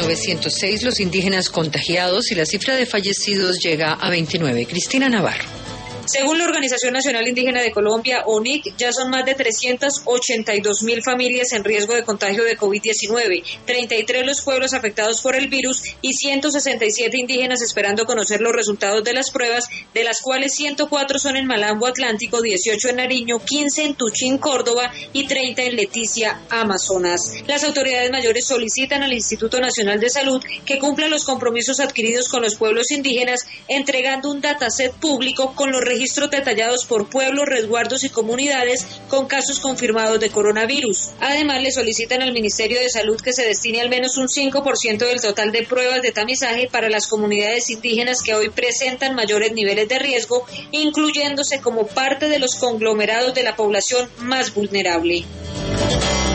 906 los indígenas contagiados y la cifra de fallecidos llega a 29. Cristina Navarro. Según la Organización Nacional Indígena de Colombia, ONIC, ya son más de 382.000 familias en riesgo de contagio de COVID-19, 33 los pueblos afectados por el virus y 167 indígenas esperando conocer los resultados de las pruebas, de las cuales 104 son en Malambo Atlántico, 18 en Nariño, 15 en Tuchín, Córdoba y 30 en Leticia, Amazonas. Las autoridades mayores solicitan al Instituto Nacional de Salud que cumpla los compromisos adquiridos con los pueblos indígenas, entregando un dataset público con los registros detallados por pueblos, resguardos y comunidades con casos confirmados de coronavirus. Además, le solicitan al Ministerio de Salud que se destine al menos un 5% del total de pruebas de tamizaje para las comunidades indígenas que hoy presentan mayores niveles de riesgo, incluyéndose como parte de los conglomerados de la población más vulnerable.